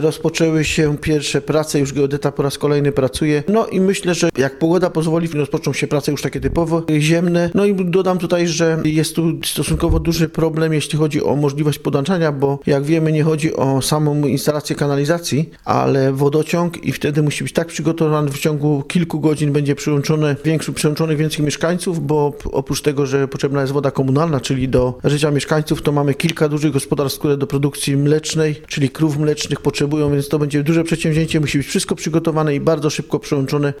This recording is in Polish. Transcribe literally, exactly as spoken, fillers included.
Rozpoczęły się pierwsze prace, już geodeta po raz kolejny pracuje. No i myślę, że jak pogoda pozwoli, rozpoczną się prace już takie typowo ziemne. No i dodam tutaj, że jest tu stosunkowo duży problem, jeśli chodzi o możliwość podłączania, bo jak wiemy, nie chodzi o samą instalację kanalizacji, ale wodociąg i wtedy musi być tak przygotowany, w ciągu kilku godzin będzie przyłączone większy, przyłączonych więcej mieszkańców, bo oprócz tego, że potrzebna jest woda komunalna, czyli do życia mieszkańców, to mamy kilka dużych gospodarstw, które do produkcji mlecznej, czyli krów mlecznych potrzebują, więc to będzie duże przedsięwzięcie, musi być wszystko przygotowane i bardzo szybko przyłączone